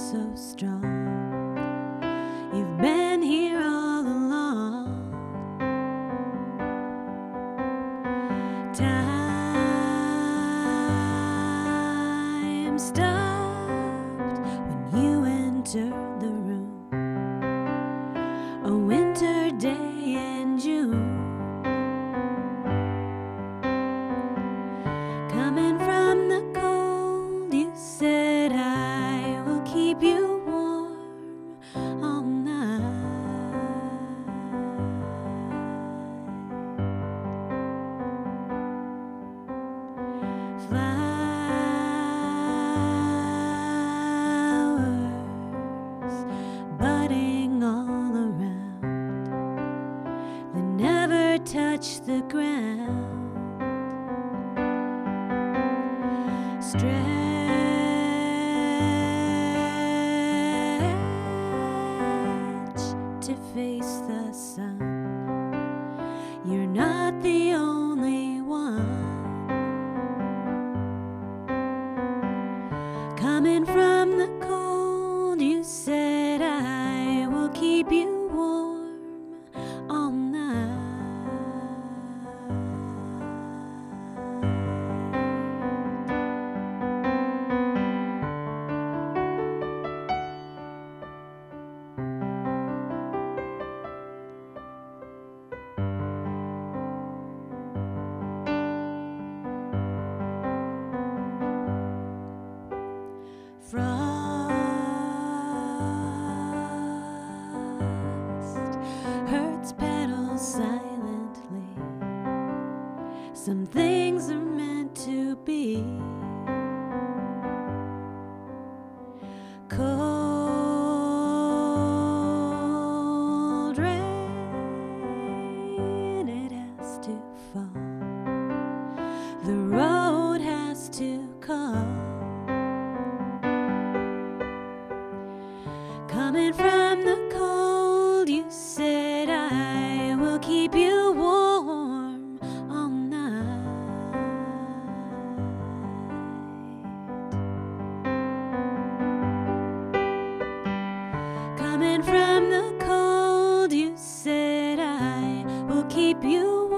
so strong. You've been here all along. Time stopped when you entered the room. A winter day in June. Coming from the cold, you said, I will keep you warm all night. Flowers budding all around, they never touch the ground. Stretch to face the sun. You're not the only one. Coming from the cold, you said, I will keep you warm all night. Frost hurts petals silently. Some things are meant to be. Cold rain, it has to fall. The road has to call. Coming from the cold, you said, I will keep you warm all night. Coming from the cold, you said, I will keep you warm.